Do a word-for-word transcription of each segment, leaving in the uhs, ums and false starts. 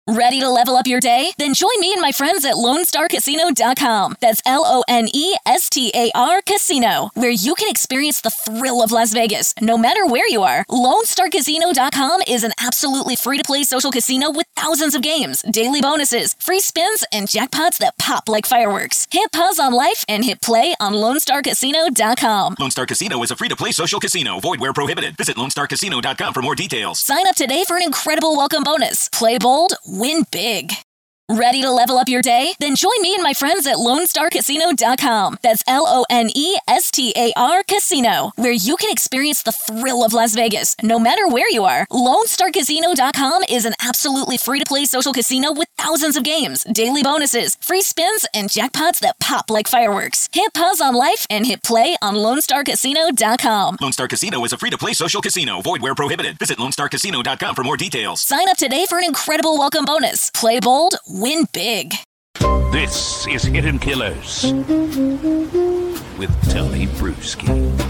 Ready to level up your day? Then join me and my friends at Lone Star Casino dot com. That's L O N E S T A R Casino, where you can experience the thrill of Las Vegas, no matter where you are. Lone Star Casino dot com is an absolutely free-to-play social casino with thousands of games, daily bonuses, free spins, and jackpots that pop like fireworks. Hit pause on life and hit play on Lone Star Casino dot com. Lone Star Casino is a free-to-play social casino. Void where prohibited. Visit Lone Star Casino dot com for more details. Sign up today for an incredible welcome bonus. Play bold, win big. Ready to level up your day? Then join me and my friends at Lone Star Casino dot com. That's L O N E S T A R Casino, where you can experience the thrill of Las Vegas, no matter where you are. Lone Star Casino dot com is an absolutely free-to-play social casino with thousands of games, daily bonuses, free spins, and jackpots that pop like fireworks. Hit pause on life and hit play on Lone Star Casino dot com. Lone Star Casino is a free-to-play social casino. Void where prohibited. Visit Lone Star Casino dot com for more details. Sign up today for an incredible welcome bonus. Play bold, win big. This is Hidden Killers with Tony Bruschi.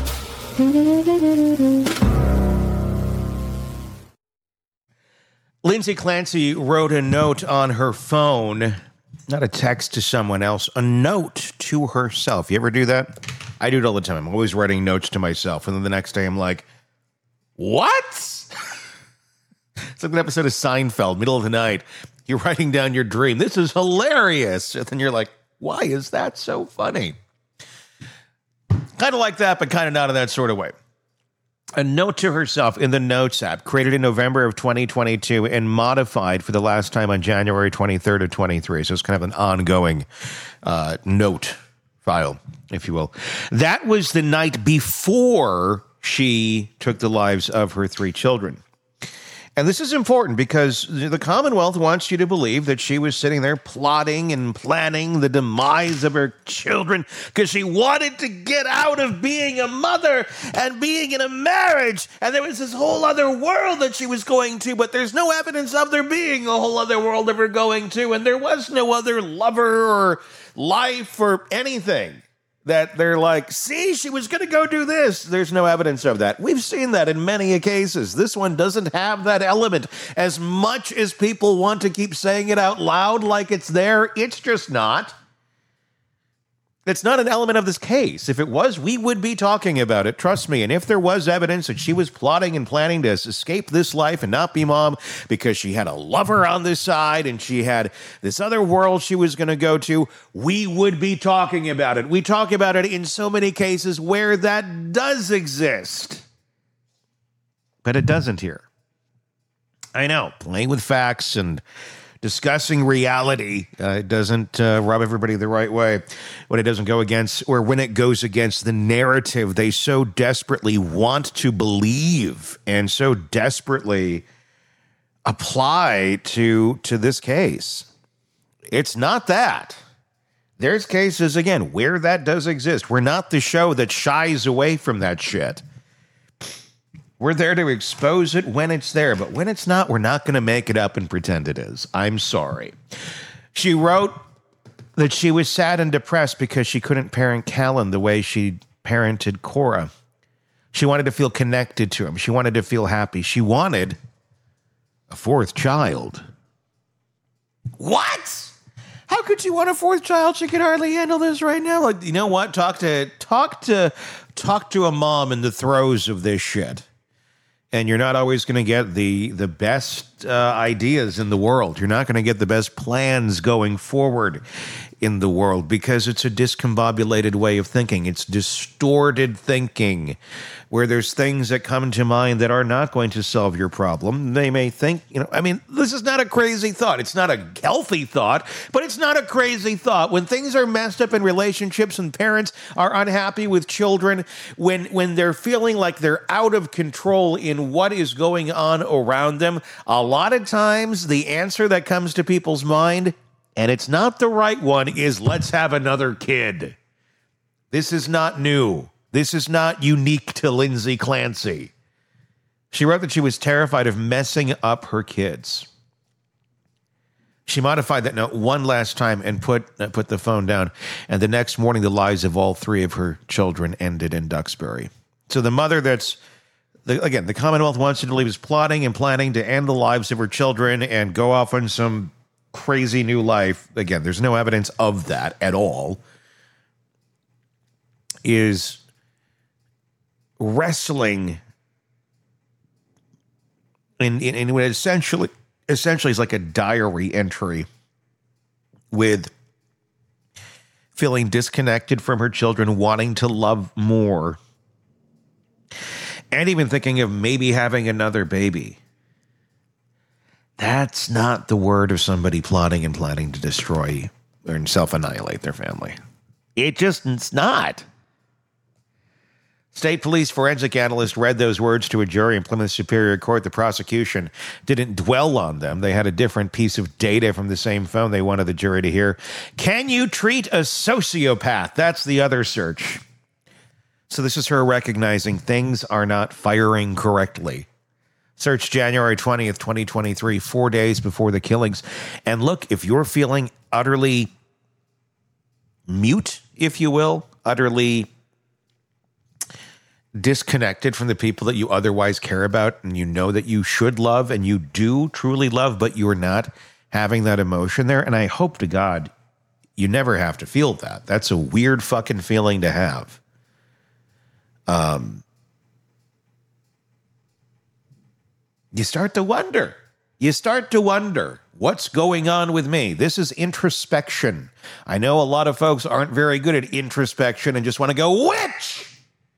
Lindsay Clancy wrote a note on her phone, not a text to someone else, a note to herself. You ever do that? I do it all the time. I'm always writing notes to myself, and then the next day I'm like, what? It's like an episode of Seinfeld, middle of the night. You're writing down your dream. This is hilarious. And then you're like, why is that so funny? Kind of like that, but kind of not in that sort of way. A note to herself in the Notes app, created in November of twenty twenty-two and modified for the last time on January twenty-third of twenty-three. So it's kind of an ongoing uh, note file, if you will. That was the night before she took the lives of her three children. And this is important because the Commonwealth wants you to believe that she was sitting there plotting and planning the demise of her children because she wanted to get out of being a mother and being in a marriage. And there was this whole other world that she was going to, but there's no evidence of there being a whole other world of her going to. And there was no other lover or life or anything. That they're like, see, she was going to go do this. There's no evidence of that. We've seen that in many cases. This one doesn't have that element. As much as people want to keep saying it out loud like it's there, it's just not. It's not an element of this case. If it was, we would be talking about it. Trust me. And if there was evidence that she was plotting and planning to escape this life and not be mom because she had a lover on this side and she had this other world she was going to go to, we would be talking about it. We talk about it in so many cases where that does exist. But it doesn't here. I know. Playing with facts and discussing reality uh, doesn't uh, rub everybody the right way when it doesn't go against, or when it goes against the narrative they so desperately want to believe and so desperately apply to to this case. It's not that. There's cases, again, where that does exist. We're not the show that shies away from that shit. We're there to expose it when it's there, but when it's not, we're not going to make it up and pretend it is. I'm sorry. She wrote that she was sad and depressed because she couldn't parent Callan the way she parented Cora. She wanted to feel connected to him. She wanted to feel happy. She wanted a fourth child. What? How could you want a fourth child? She could hardly handle this right now. Like, you know what? Talk to talk to talk to a mom in the throes of this shit. And you're not always going to get the the best uh, ideas in the world. You're not going to get the best plans going forward in the world because it's a discombobulated way of thinking. It's distorted thinking where there's things that come to mind that are not going to solve your problem. They may think, you know, I mean, this is not a crazy thought. It's not a healthy thought, but it's not a crazy thought. When things are messed up in relationships and parents are unhappy with children, when when they're feeling like they're out of control in what is going on around them, a lot of times the answer that comes to people's mind, and it's not the right one, is let's have another kid. This is not new. This is not unique to Lindsay Clancy. She wrote that she was terrified of messing up her kids. She modified that note one last time and put uh, put the phone down. And the next morning, the lives of all three of her children ended in Duxbury. So the mother that's the, again, the Commonwealth wants to believe is plotting and planning to end the lives of her children and go off on some crazy new life. Again, there's no evidence of that at all. Is wrestling in, in, in what essentially, essentially is like a diary entry with feeling disconnected from her children, wanting to love more, and even thinking of maybe having another baby. That's not the word of somebody plotting and planning to destroy or self-annihilate their family. It just, it's not. State police forensic analyst read those words to a jury in Plymouth Superior Court. The prosecution didn't dwell on them. They had a different piece of data from the same phone they wanted the jury to hear. Can you treat a sociopath? That's the other search. So this is her recognizing things are not firing correctly. Search January twentieth, twenty twenty-three, four days before the killings. And look, if you're feeling utterly mute, if you will, utterly disconnected from the people that you otherwise care about and you know that you should love and you do truly love, but you're not having that emotion there. And I hope to God you never have to feel that. That's a weird fucking feeling to have. Um, you start to wonder. You start to wonder, what's going on with me? This is introspection. I know a lot of folks aren't very good at introspection and just want to go, witch!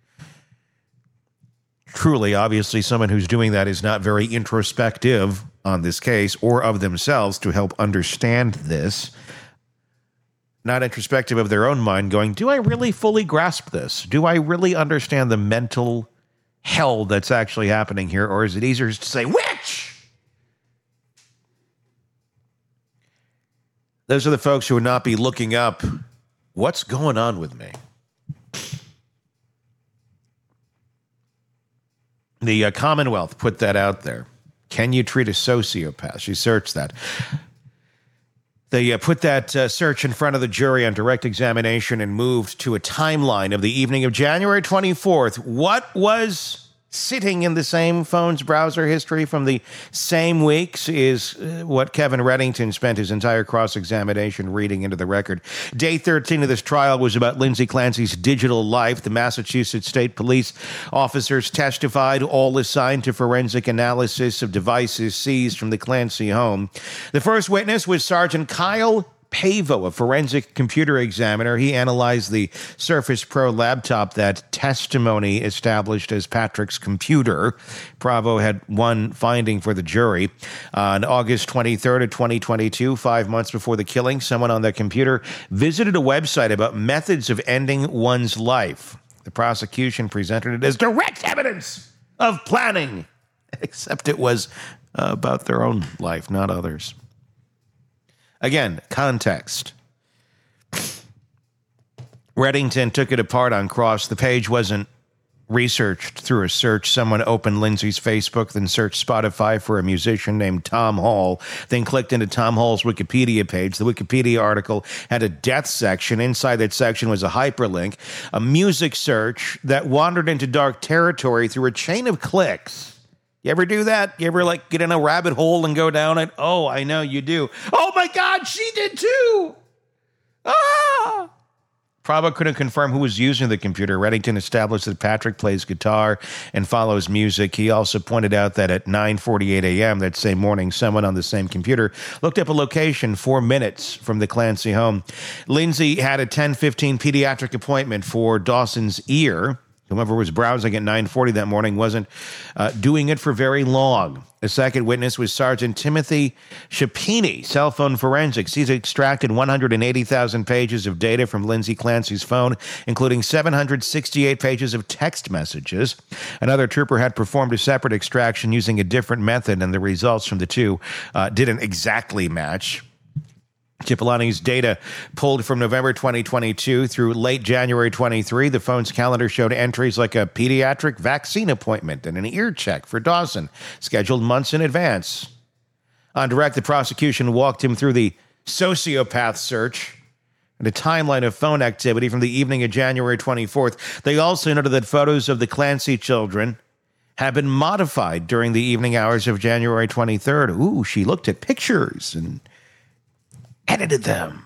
Truly, obviously, someone who's doing that is not very introspective on this case or of themselves to help understand this. Not introspective of their own mind, going, do I really fully grasp this? Do I really understand the mental hell that's actually happening here? Or is it easier to say, witch? Those are the folks who would not be looking up, what's going on with me? The uh, Commonwealth put that out there. Can you treat a sociopath? She searched that. They uh, put that uh, search in front of the jury on direct examination and moved to a timeline of the evening of January twenty-fourth. What was sitting in the same phone's browser history from the same weeks is uh, what Kevin Reddington spent his entire cross-examination reading into the record. Day thirteen of this trial was about Lindsay Clancy's digital life. The Massachusetts State Police officers testified, all assigned to forensic analysis of devices seized from the Clancy home. The first witness was Sergeant Kyle Pavo, a forensic computer examiner. He analyzed the Surface Pro laptop that testimony established as Patrick's computer. Bravo had one finding for the jury. On August twenty-third of twenty twenty-two, five months before the killing, someone on the computer visited a website about methods of ending one's life. The prosecution presented it as direct evidence of planning, except it was uh, about their own life, not others. Again, context. Reddington took it apart on cross. The page wasn't researched through a search. Someone opened Lindsay's Facebook, then searched Spotify for a musician named Tom Hall, then clicked into Tom Hall's Wikipedia page. The Wikipedia article had a death section. Inside that section was a hyperlink, a music search that wandered into dark territory through a chain of clicks. You ever do that? You ever, like, get in a rabbit hole and go down it? Oh, I know you do. Oh, my God, she did too! Ah! Bravo couldn't confirm who was using the computer. Reddington established that Patrick plays guitar and follows music. He also pointed out that at nine forty-eight a.m. that same morning, someone on the same computer looked up a location four minutes from the Clancy home. Lindsay had a ten fifteen pediatric appointment for Dawson's ear. Whoever was browsing at nine forty that morning wasn't uh, doing it for very long. The second witness was Sergeant Timothy Shapini, cell phone forensics. He's extracted one hundred eighty thousand pages of data from Lindsay Clancy's phone, including seven hundred sixty-eight pages of text messages. Another trooper had performed a separate extraction using a different method, and the results from the two uh, didn't exactly match. Cipolloni's data pulled from November twenty twenty-two through late January twenty-three. The phone's calendar showed entries like a pediatric vaccine appointment and an ear check for Dawson, scheduled months in advance. On direct, the prosecution walked him through the sociopath search and a timeline of phone activity from the evening of January twenty-fourth. They also noted that photos of the Clancy children have been modified during the evening hours of January twenty-third. Ooh, she looked at pictures and edited them.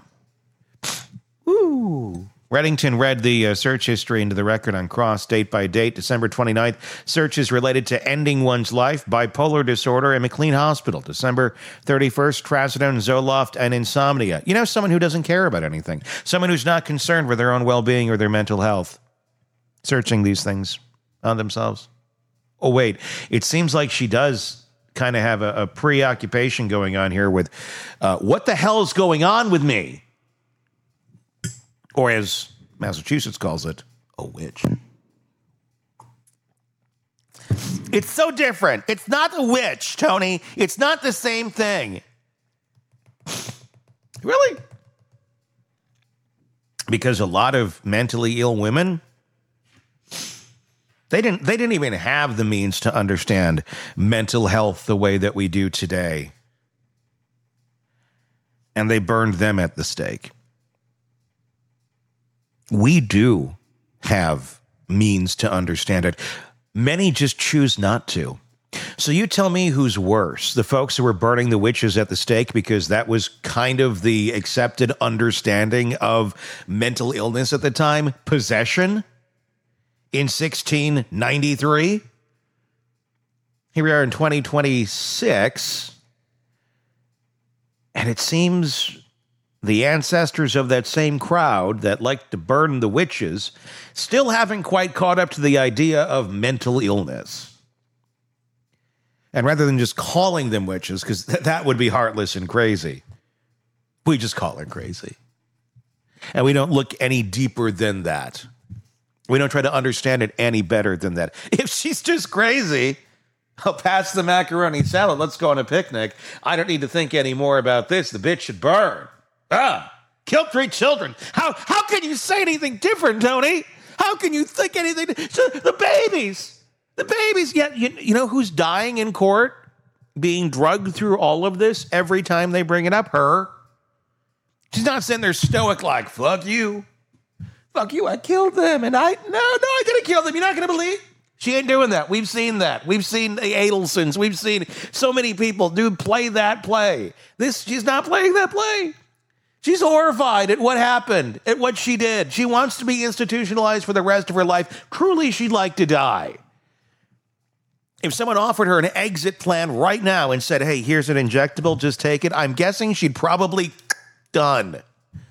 Ooh. Reddington read the uh, search history into the record on Cross, date by date, December twenty-ninth. Searches related to ending one's life, bipolar disorder, and McLean Hospital. December thirty-first, trazodone, Zoloft, and insomnia. You know, someone who doesn't care about anything. Someone who's not concerned with their own well-being or their mental health. Searching these things on themselves. Oh, wait. It seems like she does kind of have a, a preoccupation going on here with uh, what the hell is going on with me? Or as Massachusetts calls it, a witch. It's so different. It's not a witch, Tony. It's not the same thing. Really? Because a lot of mentally ill women, they didn't they didn't even have the means to understand mental health the way that we do today. And they burned them at the stake. We do have means to understand it. Many just choose not to. So you tell me who's worse, the folks who were burning the witches at the stake because that was kind of the accepted understanding of mental illness at the time, possession in sixteen ninety-three? Here we are in twenty twenty-six, and it seems the ancestors of that same crowd that liked to burn the witches still haven't quite caught up to the idea of mental illness. And rather than just calling them witches, because th- that would be heartless and crazy, we just call her crazy. And we don't look any deeper than that. We don't try to understand it any better than that. If she's just crazy, I'll pass the macaroni salad. Let's go on a picnic. I don't need to think any more about this. The bitch should burn. Ah, killed three children. How how can you say anything different, Tony? How can you think anything? So the babies, the babies. Yeah, you, you know who's dying in court, being drugged through all of this every time they bring it up? Her. She's not sitting there stoic like, fuck you. Fuck you, I killed them. And I, no, no, I didn't kill them. You're not going to believe? She ain't doing that. We've seen that. We've seen the Adelsons. We've seen so many people do play that play. This, she's not playing that play. She's horrified at what happened, at what she did. She wants to be institutionalized for the rest of her life. Truly, she'd like to die. If someone offered her an exit plan right now and said, hey, here's an injectable, just take it, I'm guessing she'd probably done.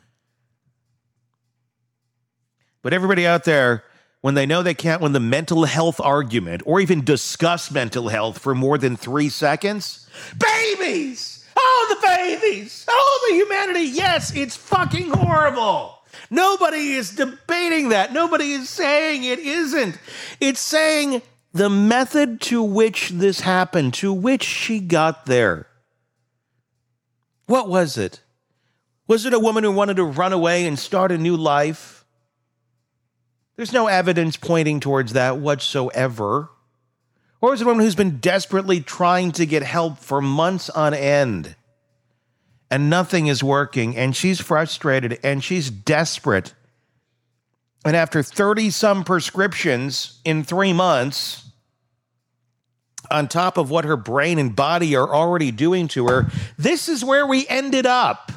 But everybody out there, when they know they can't win the mental health argument or even discuss mental health for more than three seconds, babies! Oh, the babies! Oh, the humanity! Yes, it's fucking horrible! Nobody is debating that. Nobody is saying it isn't. It's saying the method to which this happened, to which she got there. What was it? Was it a woman who wanted to run away and start a new life? There's no evidence pointing towards that whatsoever. Or is it a woman who's been desperately trying to get help for months on end? And nothing is working, and she's frustrated, and she's desperate. And after thirty-some prescriptions in three months, on top of what her brain and body are already doing to her, this is where we ended up.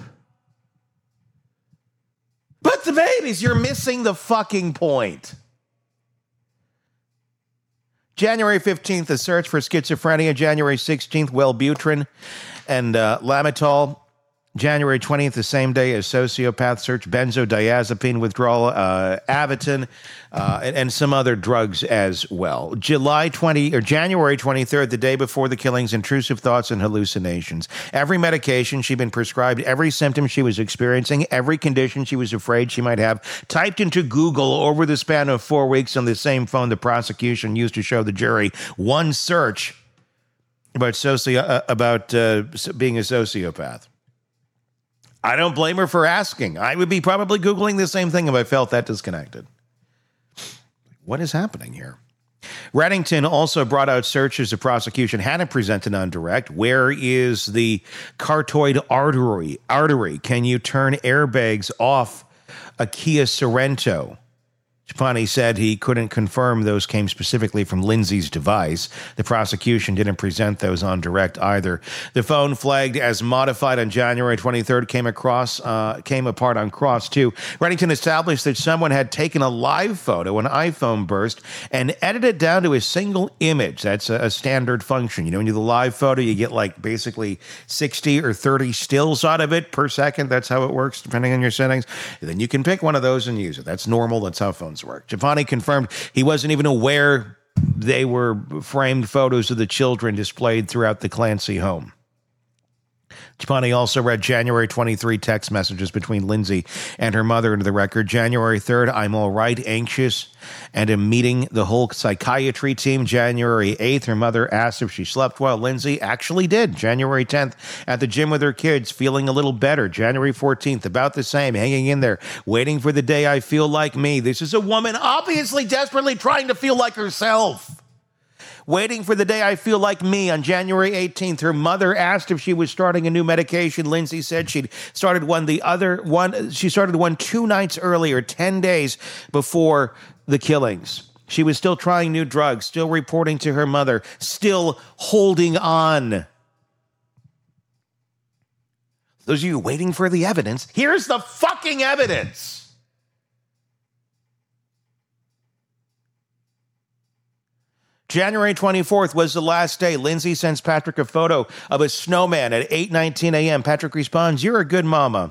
But the babies, you're missing the fucking point. January fifteenth, a search for schizophrenia. January sixteenth, Wellbutrin and uh, Lamitol. January twentieth, the same day as sociopath search, benzodiazepine withdrawal, uh, Avitin, uh, and, and some other drugs as well. July twentieth or January twenty-third, the day before the killings, intrusive thoughts and hallucinations. Every medication she'd been prescribed, every symptom she was experiencing, every condition she was afraid she might have, typed into Google over the span of four weeks on the same phone the prosecution used to show the jury. One search about socio- uh, about uh, being a sociopath. I don't blame her for asking. I would be probably Googling the same thing if I felt that disconnected. What is happening here? Reddington also brought out searches the prosecution hadn't presented on direct. Where is the carotid artery? Artery. Can you turn airbags off a Kia Sorento? Trapani said he couldn't confirm those came specifically from Lindsay's device. The prosecution didn't present those on direct either. The phone, flagged as modified on January twenty-third, came across uh, came apart on cross too. Reddington established that someone had taken a live photo, an iPhone burst, and edited it down to a single image. That's a, a standard function. You know, when you do the live photo, you get like basically sixty or thirty stills out of it per second. That's how it works, depending on your settings. And then you can pick one of those and use it. That's normal. That's how phones work. Trapani confirmed he wasn't even aware they were framed photos of the children displayed throughout the Clancy home. Trapani also read January twenty-third text messages between Lindsay and her mother into the record. January third, I'm all right, anxious, and am meeting the whole psychiatry team. January eighth, her mother asked if she slept well. Lindsay actually did. January tenth, at the gym with her kids, feeling a little better. January fourteenth, about the same, hanging in there, waiting for the day I feel like me. This is a woman obviously desperately trying to feel like herself. Waiting for the day I feel like me. On January eighteenth, her mother asked if she was starting a new medication. Lindsay said she'd started one the other one. She started one two nights earlier, ten days before the killings. She was still trying new drugs, still reporting to her mother, still holding on. Those of you waiting for the evidence, here's the fucking evidence. January twenty-fourth was the last day. Lindsay sends Patrick a photo of a snowman at eight nineteen a.m. Patrick responds, "You're a good mama."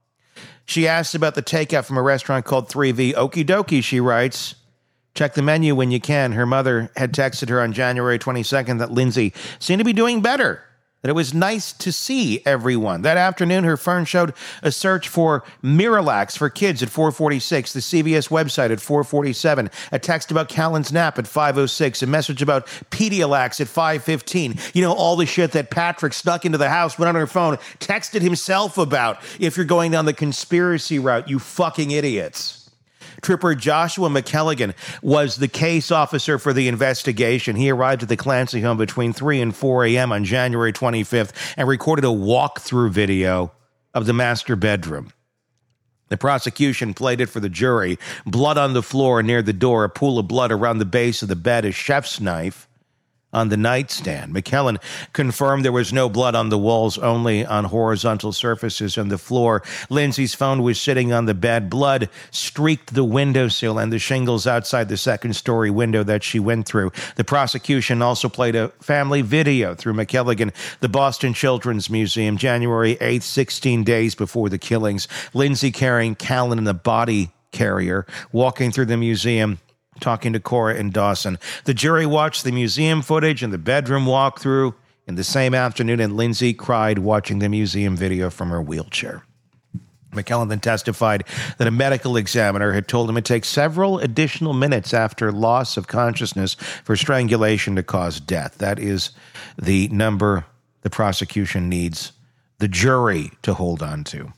She asks about the takeout from a restaurant called three V. Okie dokie, she writes. Check the menu when you can. Her mother had texted her on January twenty-second that Lindsay seemed to be doing better, that it was nice to see everyone. That afternoon, her phone showed a search for Miralax for kids at four forty-six, the C V S website at four forty-seven, a text about Callan's nap at five oh six, a message about Pedialax at five fifteen. You know, all the shit that Patrick snuck into the house, went on her phone, texted himself about. If you're going down the conspiracy route, you fucking idiots. Trooper Joshua McKelligan was the case officer for the investigation. He arrived at the Clancy home between three and four a.m. on January twenty-fifth and recorded a walkthrough video of the master bedroom. The prosecution played it for the jury. Blood on the floor near the door, a pool of blood around the base of the bed, a chef's knife on the nightstand. McKellen confirmed there was no blood on the walls, only on horizontal surfaces on the floor. Lindsay's phone was sitting on the bed. Blood streaked the windowsill and the shingles outside the second-story window that she went through. The prosecution also played a family video through McKelligan, the Boston Children's Museum, January eighth, sixteen days before the killings. Lindsay carrying Callan in a body carrier, walking through the museum, talking to Cora and Dawson. The jury watched the museum footage and the bedroom walkthrough in the same afternoon, and Lindsay cried watching the museum video from her wheelchair. McKellen then testified that a medical examiner had told him it takes several additional minutes after loss of consciousness for strangulation to cause death. That is the number the prosecution needs the jury to hold on to.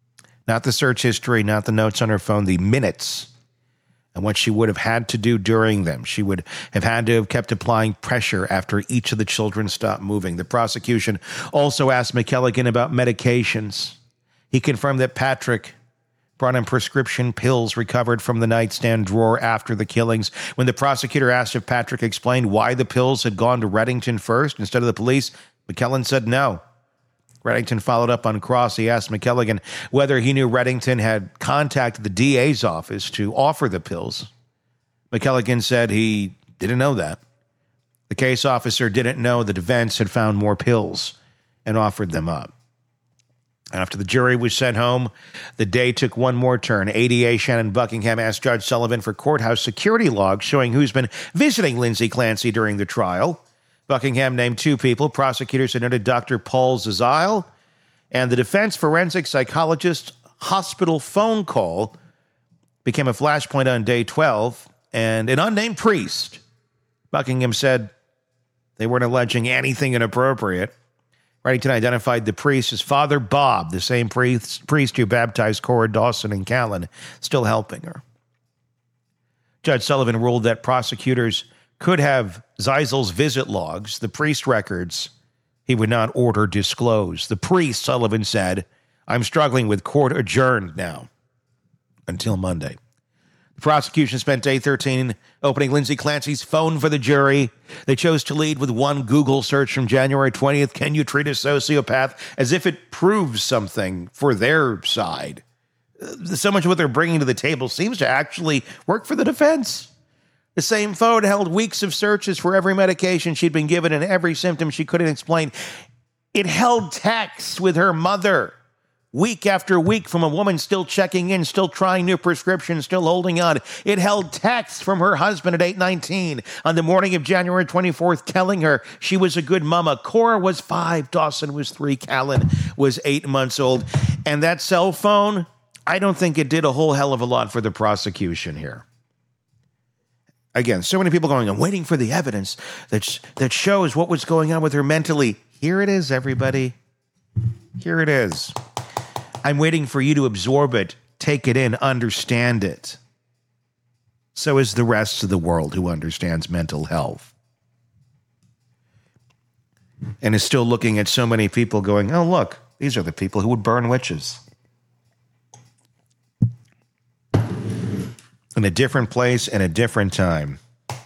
Not the search history, not the notes on her phone, the minutes and what she would have had to do during them. She would have had to have kept applying pressure after each of the children stopped moving. The prosecution also asked McKelligan about medications. He confirmed that Patrick brought in prescription pills recovered from the nightstand drawer after the killings. When the prosecutor asked if Patrick explained why the pills had gone to Reddington first instead of the police, McKellen said no. Reddington followed up on cross. He asked McKelligan whether he knew Reddington had contacted the D A's office to offer the pills. McKelligan said he didn't know that. The case officer didn't know the defense had found more pills and offered them up. After the jury was sent home, the day took one more turn. A D A Shannon Buckingham asked Judge Sullivan for courthouse security logs showing who's been visiting Lindsay Clancy during the trial. Buckingham named two people. Prosecutors had noted Doctor Paul Zazile and the defense forensic psychologist hospital phone call became a flashpoint on day twelve, and an unnamed priest. Buckingham said they weren't alleging anything inappropriate. Reddington identified the priest as Father Bob, the same priest, priest who baptized Cora Dawson and Callan, still helping her. Judge Sullivan ruled that prosecutors could have Zeisel's visit logs, the priest records he would not order disclosed. The priest, Sullivan said, I'm struggling with court adjourned now until Monday. The prosecution spent day thirteen opening Lindsay Clancy's phone for the jury. They chose to lead with one Google search from January twentieth. Can you treat a sociopath? As if it proves something for their side. So much of what they're bringing to the table seems to actually work for the defense. The same phone held weeks of searches for every medication she'd been given and every symptom she couldn't explain. It held texts with her mother week after week from a woman still checking in, still trying new prescriptions, still holding on. It held texts from her husband at eight nineteen on the morning of January twenty-fourth telling her she was a good mama. Cora was five, Dawson was three, Callan was eight months old. And that cell phone, I don't think it did a whole hell of a lot for the prosecution here. Again, so many people going, I'm waiting for the evidence that, that shows what was going on with her mentally. Here it is, everybody. Here it is. I'm waiting for you to absorb it, take it in, understand it. So is the rest of the world who understands mental health. And is still looking at so many people going, oh, look, these are the people who would burn witches. In a different place and a different time.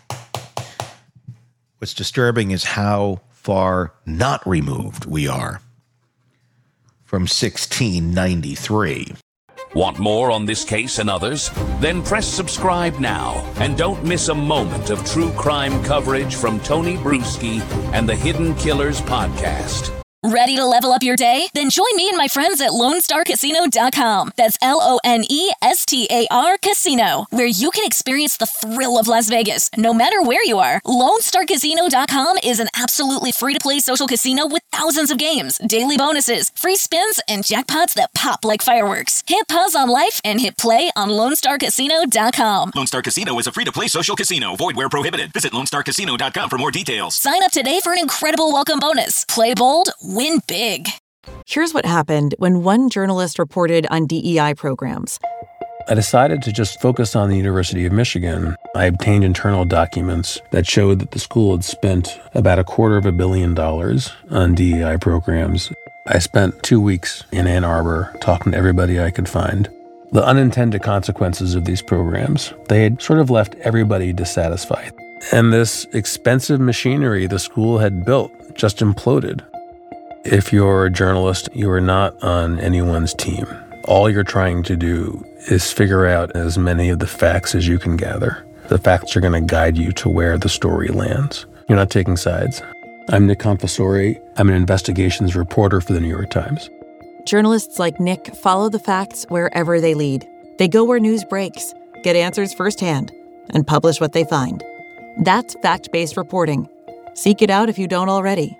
What's disturbing is how far not removed we are from sixteen ninety-three. Want more on this case and others? Then press subscribe now and don't miss a moment of true crime coverage from Tony Bruschi and the Hidden Killers podcast. Ready to level up your day? Then join me and my friends at Lone Star Casino dot com. That's L O N E S T A R Casino, where you can experience the thrill of Las Vegas, no matter where you are. Lone Star Casino dot com is an absolutely free-to-play social casino with thousands of games, daily bonuses, free spins, and jackpots that pop like fireworks. Hit pause on life and hit play on Lone Star Casino dot com. Lone Star Casino is a free-to-play social casino. Void where prohibited. Visit Lone Star Casino dot com for more details. Sign up today for an incredible welcome bonus. Play bold, win big. Here's what happened when one journalist reported on D E I programs. I decided to just focus on the University of Michigan. I obtained internal documents that showed that the school had spent about a quarter of a billion dollars on D E I programs. I spent two weeks in Ann Arbor talking to everybody I could find. The unintended consequences of these programs, they had sort of left everybody dissatisfied. And this expensive machinery the school had built just imploded. If you're a journalist, you are not on anyone's team. All you're trying to do is figure out as many of the facts as you can gather. The facts are going to guide you to where the story lands. You're not taking sides. I'm Nick Confessori. I'm an investigations reporter for the New York Times. Journalists like Nick follow the facts wherever they lead. They go where news breaks, get answers firsthand, and publish what they find. That's fact-based reporting. Seek it out if you don't already.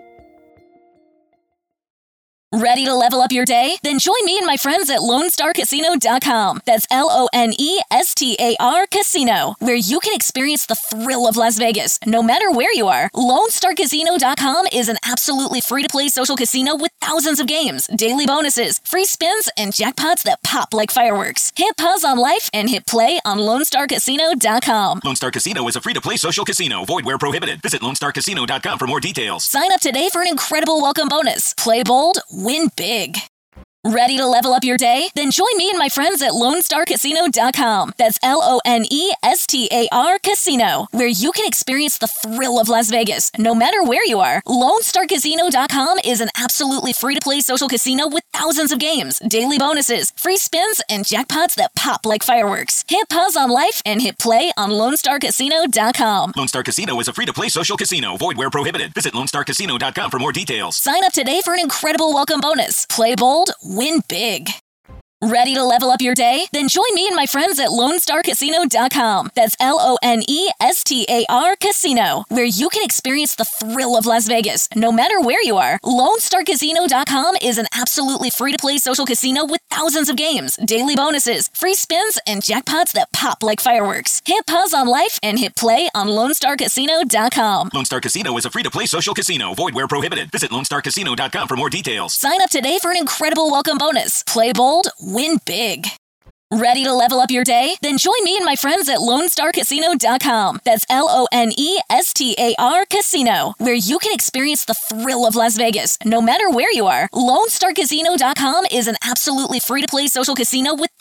Ready to level up your day? Then join me and my friends at Lone Star Casino dot com. That's L O N E S T A R Casino, where you can experience the thrill of Las Vegas, no matter where you are. Lone Star Casino dot com is an absolutely free-to-play social casino with thousands of games, daily bonuses, free spins, and jackpots that pop like fireworks. Hit pause on life and hit play on Lone Star Casino dot com. Lone Star Casino is a free-to-play social casino. Void where prohibited. Visit Lone Star Casino dot com for more details. Sign up today for an incredible welcome bonus. Play bold, win big. Ready to level up your day? Then join me and my friends at Lone Star Casino dot com. That's L O N E S T A R Casino, where you can experience the thrill of Las Vegas, no matter where you are. Lone Star Casino dot com is an absolutely free-to-play social casino with thousands of games, daily bonuses, free spins, and jackpots that pop like fireworks. Hit pause on life and hit play on Lone Star Casino dot com. Lone Star Casino is a free-to-play social casino. Void where prohibited. Visit Lone Star Casino dot com for more details. Sign up today for an incredible welcome bonus. Play bold, win big. Ready to level up your day? Then join me and my friends at Lone Star Casino dot com. That's L O N E S T A R Casino, where you can experience the thrill of Las Vegas, no matter where you are. Lone Star Casino dot com is an absolutely free-to-play social casino with thousands of games, daily bonuses, free spins, and jackpots that pop like fireworks. Hit pause on life and hit play on Lone Star Casino dot com. Lone Star Casino is a free-to-play social casino. Void where prohibited. Visit Lone Star Casino dot com for more details. Sign up today for an incredible welcome bonus. Play bold, win big. Ready to level up your day? Then join me and my friends at Lone Star Casino dot com. That's L O N E S T A R Casino, where you can experience the thrill of Las Vegas, no matter where you are. Lone Star Casino dot com is an absolutely free-to-play social casino with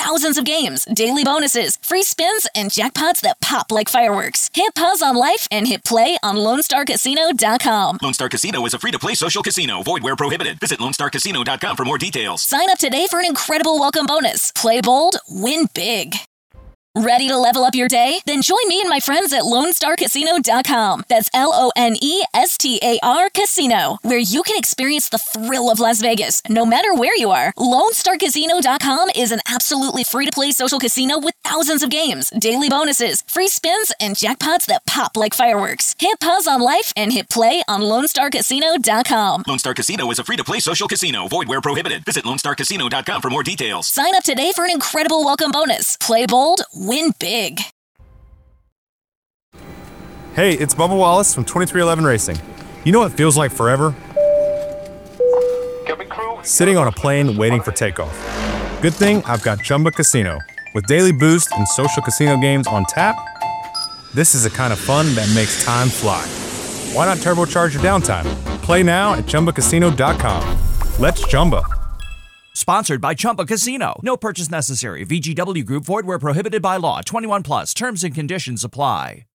thousands of games, daily bonuses, free spins, and jackpots that pop like fireworks. Hit pause on life and hit play on Lone Star Casino dot com. Lone Star Casino is a free-to-play social casino. Void where prohibited. Visit Lone Star Casino dot com for more details. Sign up today for an incredible welcome bonus. Play bold, win big. Ready to level up your day? Then join me and my friends at Lone Star Casino dot com. That's L O N E S T A R Casino, where you can experience the thrill of Las Vegas, no matter where you are. Lone Star Casino dot com is an absolutely free-to-play social casino with thousands of games, daily bonuses, free spins, and jackpots that pop like fireworks. Hit pause on life and hit play on Lone Star Casino dot com. Lone Star Casino is a free-to-play social casino. Void where prohibited. Visit Lone Star Casino dot com for more details. Sign up today for an incredible welcome bonus. Play bold, win big. Hey, it's Bubba Wallace from twenty-three eleven Racing. You know what feels like forever? Sitting on a plane waiting for takeoff. Good thing I've got Chumba Casino. With daily boost and social casino games on tap, this is the kind of fun that makes time fly. Why not turbocharge your downtime? Play now at Chumba Casino dot com. Let's Chumba. Sponsored by Chumba Casino. No purchase necessary. V G W Group. Void where prohibited by law. twenty-one plus. Terms and conditions apply.